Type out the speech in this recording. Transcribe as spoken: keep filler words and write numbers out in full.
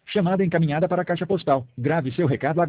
Chamada encaminhada para a caixa postal. Grave seu recado agora.